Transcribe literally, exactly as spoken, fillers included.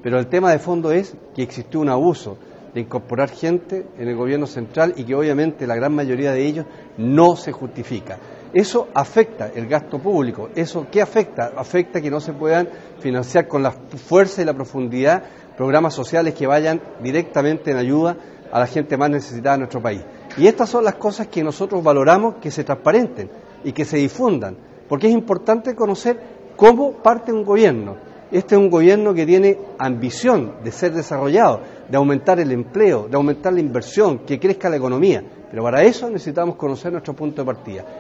pero el tema de fondo es que existió un abuso de incorporar gente en el gobierno central y que obviamente la gran mayoría de ellos no se justifica. Eso afecta el gasto público. ¿Eso qué afecta? Afecta que no se puedan financiar con la fuerza y la profundidad programas sociales que vayan directamente en ayuda a la gente más necesitada de nuestro país. Y estas son las cosas que nosotros valoramos que se transparenten y que se difundan, porque es importante conocer cómo parte un gobierno. Este es un gobierno que tiene ambición de ser desarrollado, de aumentar el empleo, de aumentar la inversión, que crezca la economía, pero para eso necesitamos conocer nuestro punto de partida.